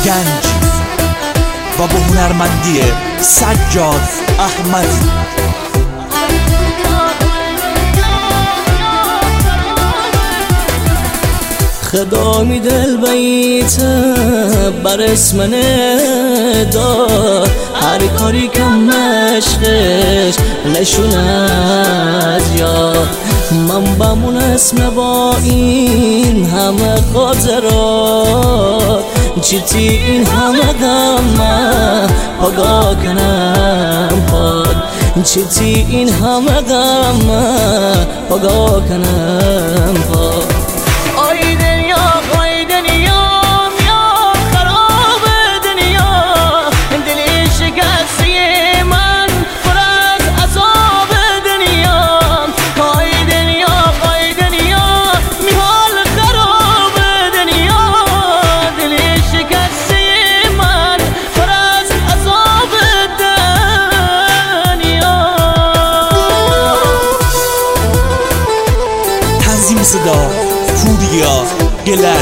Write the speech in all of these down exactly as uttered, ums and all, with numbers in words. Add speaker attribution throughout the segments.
Speaker 1: گنج و با هنرمندی سجاد احمدی.
Speaker 2: خدامی دل بیته بر اسم ندا، هر کاری که مشقش نشوند یاد. من بمون اسم با این همه خاطرات، چیتی این همه غم پاگاه کنم پاد، چیتی این همه غم پاگاه کنم پاد.
Speaker 1: صدا فوریا گلر.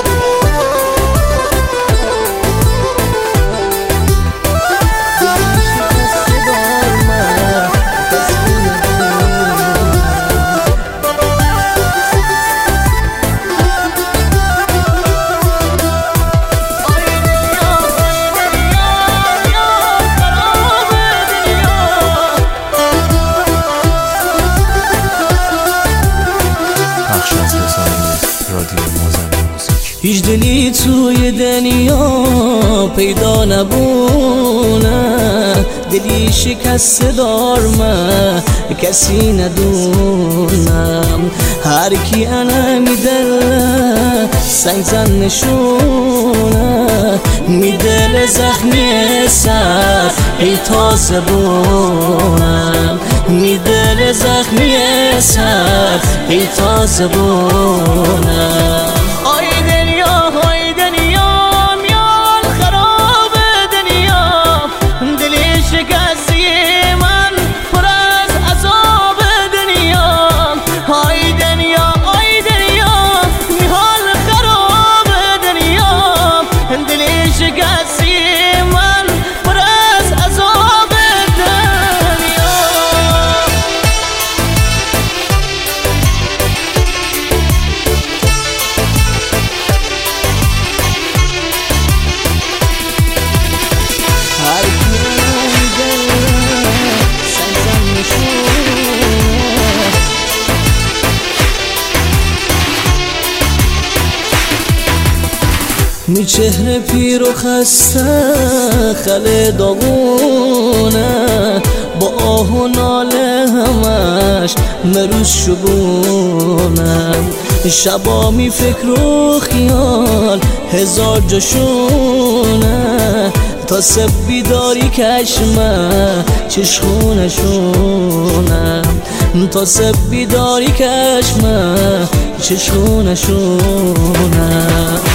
Speaker 2: هیچ دلی توی دنیا پیدا نبونه، دلی شکست دار من کسی ندونم. هر کی انا می دل سنگ زن نشونه، می دل زخمی سر ای تازه بونم، می دل زخمی سر ای تازه بونم. می چهره پیر و خسته خل داغونه، با آه و ناله همش مروز شبونم. شبا می فکر و خیال هزار جاشونه، تا سب بیداری کشمه چشخونه شونم، تا سب بیداری کشمه چشخونه شونم.